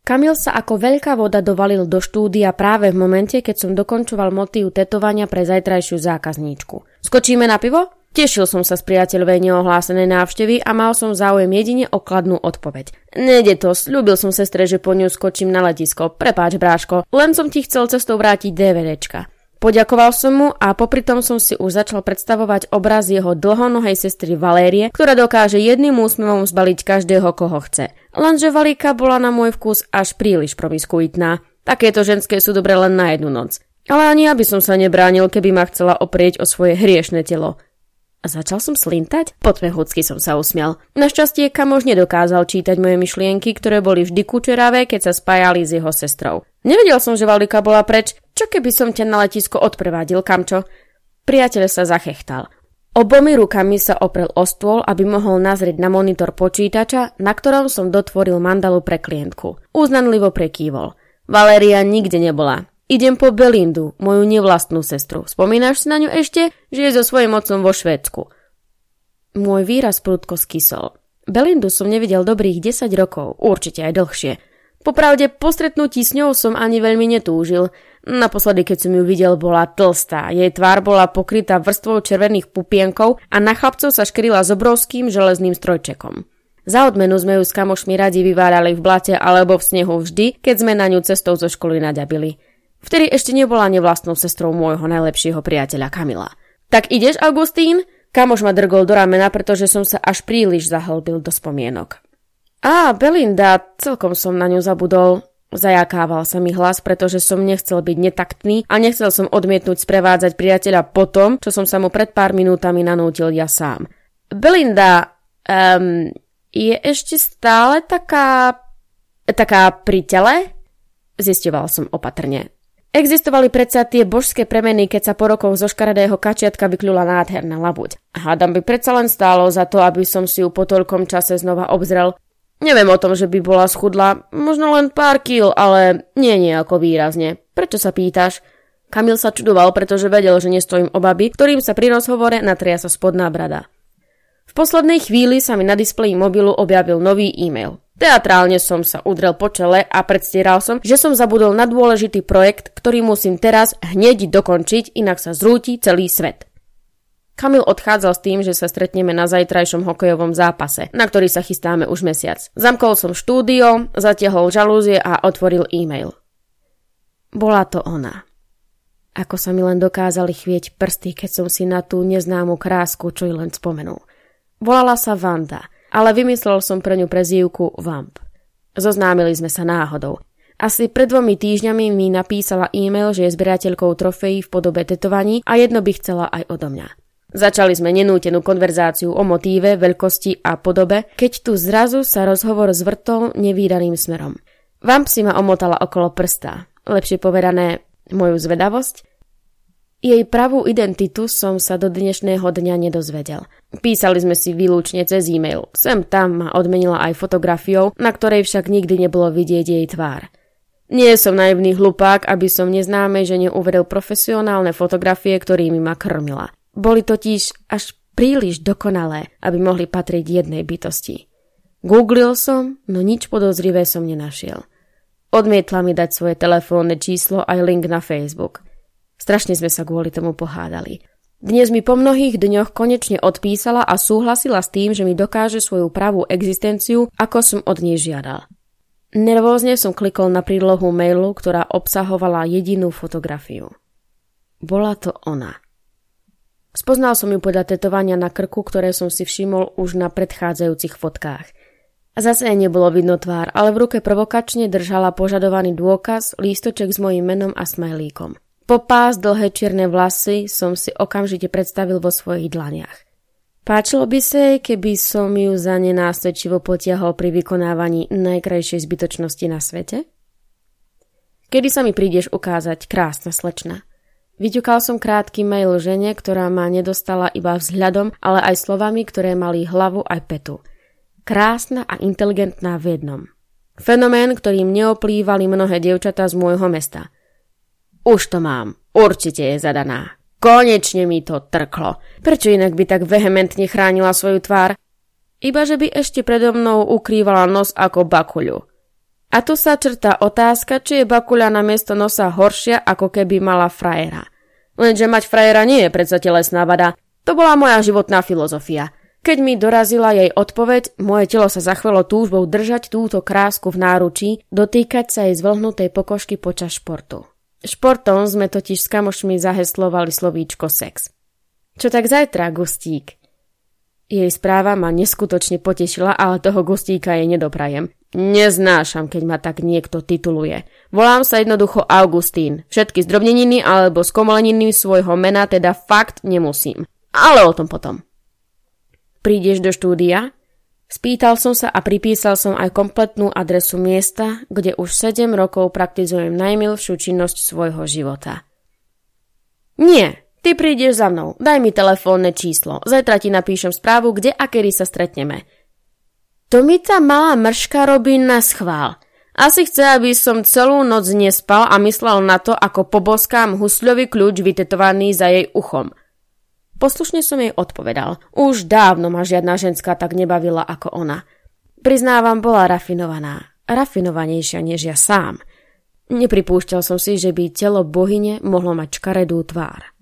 Kamil sa ako veľká voda dovalil do štúdia práve v momente, keď som dokončoval motív tetovania pre zajtrajšiu zákazníčku. Skočíme na pivo? Tešil som sa z priateľovej neohlásenej návštevy a mal som záujem jedine o kladnú odpoveď. Nejde to, sľúbil som sestre, že po ňu skočím na letisko. Prepáč, bráško, len som ti chcel cestou vrátiť DVDčka. Poďakoval som mu a popri tom som si už začal predstavovať obraz jeho dlhonohej sestry Valérie, ktorá dokáže jedným úsmevom zbaliť každého, koho chce. Lenže Valíka bola na môj vkus až príliš promiskuitná. Takéto ženské sú dobre len na jednu noc. Ale ani ja by som sa nebránil, keby ma chcela oprieť o svoje hriešne telo. A začal som slintať? Potmehúcky som sa usmial. Našťastie kamoš nedokázal čítať moje myšlienky, ktoré boli vždy kučeravé, keď sa spájali s jeho sestrou. Nevedel som, že Valika bola preč. Čo keby som ťa na letisko odprevádil, kamčo? Priateľ sa zachechtal. Obomi rukami sa oprel o stôl, aby mohol nazrieť na monitor počítača, na ktorom som dotvoril mandalu pre klientku. Uznanlivo prekývol. Valéria nikde nebola. Idem po Belindu, moju nevlastnú sestru. Spomínaš si na ňu ešte, že je so svojím otcom vo Švédsku? Môj výraz prudko skysol. Belindu som nevidel dobrých 10 rokov, určite aj dlhšie. Popravde, po stretnutí s ňou som ani veľmi netúžil. Naposledy, keď som ju videl, bola tlstá. Jej tvár bola pokrytá vrstvou červených pupienkov a na chlapcov sa škrila s obrovským železným strojčekom. Za odmenu sme ju s kamošmi radi vyvárali v blate alebo v snehu vždy, keď sme na ňu cestou zo školy naďabili. Vtedy ešte nebola nevlastnou sestrou môjho najlepšieho priateľa Kamila. Tak ideš, Augustín? Kamoš ma drgol do ramena, pretože som sa až príliš zahlbil do spomienok. Belinda, celkom som na ňu zabudol. Zajakával sa mi hlas, pretože som nechcel byť netaktný a nechcel som odmietnúť sprevádzať priateľa po tom, čo som sa mu pred pár minútami nanútil ja sám. Belinda, je ešte stále taká pri tele? Zisťoval som opatrne. Existovali predsa tie božské premeny, keď sa po rokoch zo škaredého kačiatka vykľula nádherná labuť. Hádam by predsa len stálo za to, aby som si ju po toľkom čase znova obzrel. Neviem o tom, že by bola schudla, možno len pár kíl, ale nie nejako výrazne. Prečo sa pýtaš? Kamil sa čudoval, pretože vedel, že nestojím o baby, ktorým sa pri rozhovore natria sa spodná brada. V poslednej chvíli sa mi na displeji mobilu objavil nový e-mail. Teatrálne som sa udrel po čele a predstieral som, že som zabudol na dôležitý projekt, ktorý musím teraz hneď dokončiť, inak sa zrúti celý svet. Kamil odchádzal s tým, že sa stretneme na zajtrajšom hokejovom zápase, na ktorý sa chystáme už mesiac. Zamkol som štúdio, zatiahol žalúzie a otvoril e-mail. Bola to ona. Ako sa mi len dokázali chvieť prsty, keď som si na tú neznámu krásku čo i len spomenul. Volala sa Vanda, ale vymyslel som pre ňu prezývku Vamp. Zoznámili sme sa náhodou. Asi pred 2 týždňami mi napísala e-mail, že je zberateľkou trofejí v podobe tetovaní a jedno by chcela aj odo mňa. Začali sme nenútenú konverzáciu o motíve, veľkosti a podobe, keď tu zrazu sa rozhovor zvrtol nevídaným smerom. Vamp si ma omotala okolo prsta, lepšie povedané moju zvedavosť. Jej pravú identitu som sa do dnešného dňa nedozvedel. Písali sme si výlučne cez e-mail. Sem tam ma odmenila aj fotografiou, na ktorej však nikdy nebolo vidieť jej tvár. Nie som naivný hlupák, aby som neznámej žene uveril profesionálne fotografie, ktorými ma krmila. Boli totiž až príliš dokonalé, aby mohli patriť jednej bytosti. Googlil som, no nič podozrivé som nenašiel. Odmietla mi dať svoje telefónne číslo aj link na Facebook. Strašne sme sa kvôli tomu pohádali. Dnes mi po mnohých dňoch konečne odpísala a súhlasila s tým, že mi dokáže svoju pravú existenciu, ako som od nej žiadal. Nervózne som klikol na prílohu mailu, ktorá obsahovala jedinú fotografiu. Bola to ona. Spoznal som ju podľa tetovania na krku, ktoré som si všimol už na predchádzajúcich fotkách. Zase nebolo vidno tvár, ale v ruke provokačne držala požadovaný dôkaz, lístoček s mojím menom a smajlíkom. Po pás dlhé čierne vlasy som si okamžite predstavil vo svojich dlaniach. Páčilo by sa jej, keby som ju za ne následčivo potiahol pri vykonávaní najkrajšej zbytočnosti na svete? Kedy sa mi prídeš ukázať, krásna slečna? Vyťukal som krátky mail žene, ktorá ma nedostala iba vzhľadom, ale aj slovami, ktoré mali hlavu aj petu. Krásna a inteligentná v jednom. Fenomén, ktorým neoplývali mnohé dievčatá z môjho mesta. Už to mám. Určite je zadaná. Konečne mi to trklo. Prečo inak by tak vehementne chránila svoju tvár? Iba že by ešte predo mnou ukrývala nos ako bakuľu. A tu sa črtá otázka, či je bakuľa na miesto nosa horšia, ako keby mala frajera. Lenže mať frajera nie je predsa telesná vada. To bola moja životná filozofia. Keď mi dorazila jej odpoveď, moje telo sa zachvelo túžbou držať túto krásku v náručí, dotýkať sa jej zvlhnutej pokožky počas športu. Športom sme totiž s kamošmi zaheslovali slovíčko sex. Čo tak zajtra, Gustík? Jej správa ma neskutočne potešila, ale toho Gustíka jej nedoprajem. Neznášam, keď ma tak niekto tituluje. Volám sa jednoducho Augustín. Všetky zdrobneniny alebo skomoleniny svojho mena teda fakt nemusím. Ale o tom potom. Prídeš do štúdia? Spýtal som sa a pripísal som aj kompletnú adresu miesta, kde už 7 rokov praktizujem najmilšiu činnosť svojho života. Nie, ty prídeš za mnou. Daj mi telefónne číslo. Zajtra ti napíšem správu, kde a kedy sa stretneme. To mi tá malá mrška robí na schvál. Asi chce, aby som celú noc nespal a myslel na to, ako poboskám husľový kľúč vytetovaný za jej uchom. Poslušne som jej odpovedal. Už dávno ma žiadna ženská tak nebavila ako ona. Priznávam, bola rafinovaná. Rafinovanejšia než ja sám. Nepripúšťal som si, že by telo bohyne mohlo mať škaredú tvár.